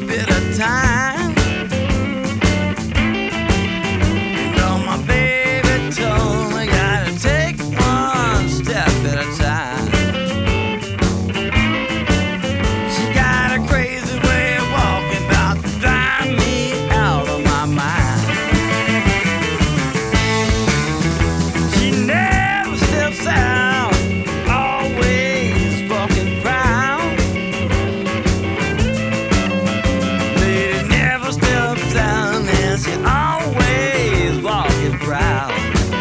bit of time. You know, my baby told me gotta take one step at a time. She got a crazy way of walking, about to drive me out of my mind. She never steps out, always walking proud. Lady never steps out, and she always walking proud.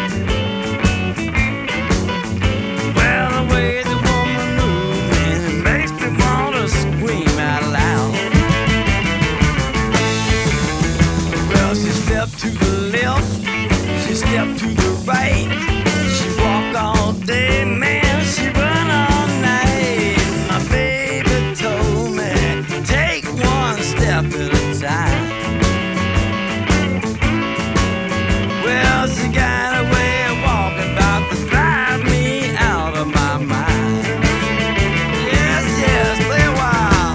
Well, the way the woman moves, it makes me wanna scream out loud. Well, she stepped to the left, she stepped to the right. She walk all day, man, she run all night. My baby told me, take one step at a time. Well, she got a way of walking, about to drive me out of my mind. Yes, yes, play a while.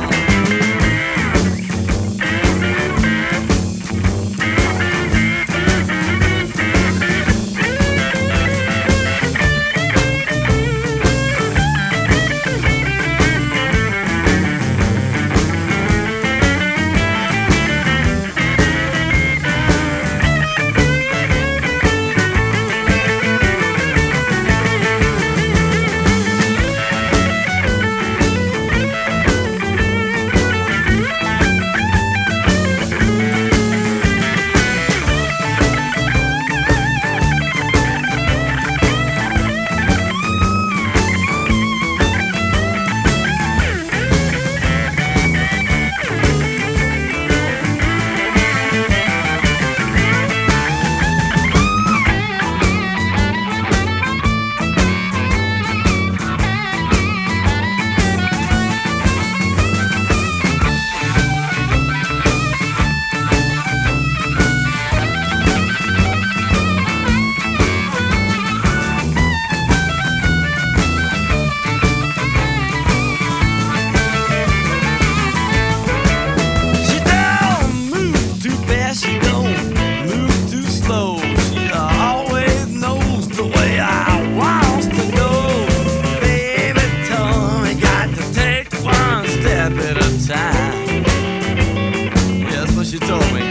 She don't move too fast, she don't move too slow. She always knows the way I want to go. Baby told me got to take one step at a time. Yeah, that's what she told me.